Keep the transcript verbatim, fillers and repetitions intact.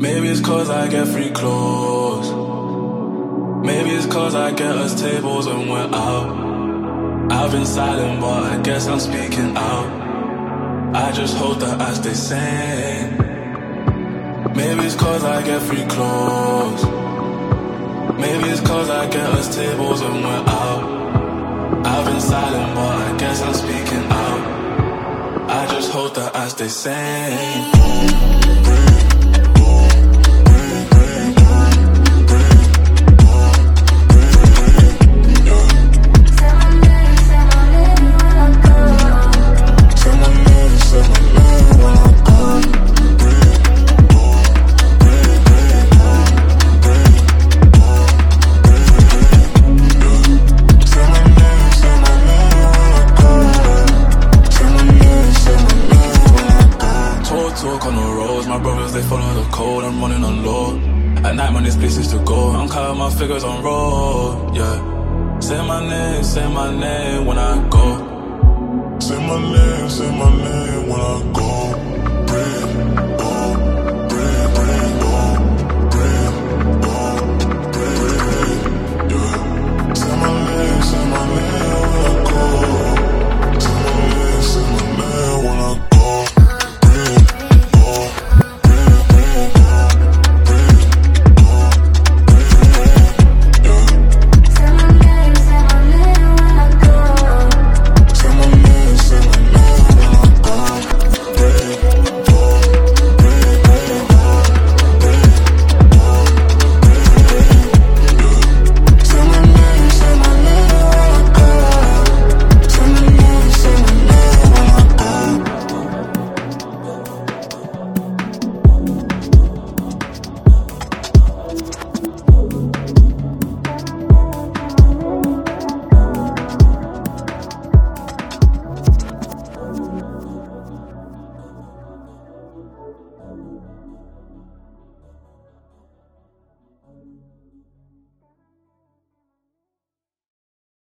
Maybe it's cause I get free clothes. Maybe it's cause I get us tables when we're out. I've been silent but I guess I'm speaking out. I just hope that I stay sane. Maybe it's cause I get free clothes. Maybe it's cause I get us tables when we're out. I've been silent but I guess I'm speaking out. I just hope that I stay sane. Talk on the roads, my brothers they follow the code. I'm running on low. At night man, there's places to go. I'm counting my figures on roll, yeah. Say my name, say my name when I go. Say my name, say my name when I go.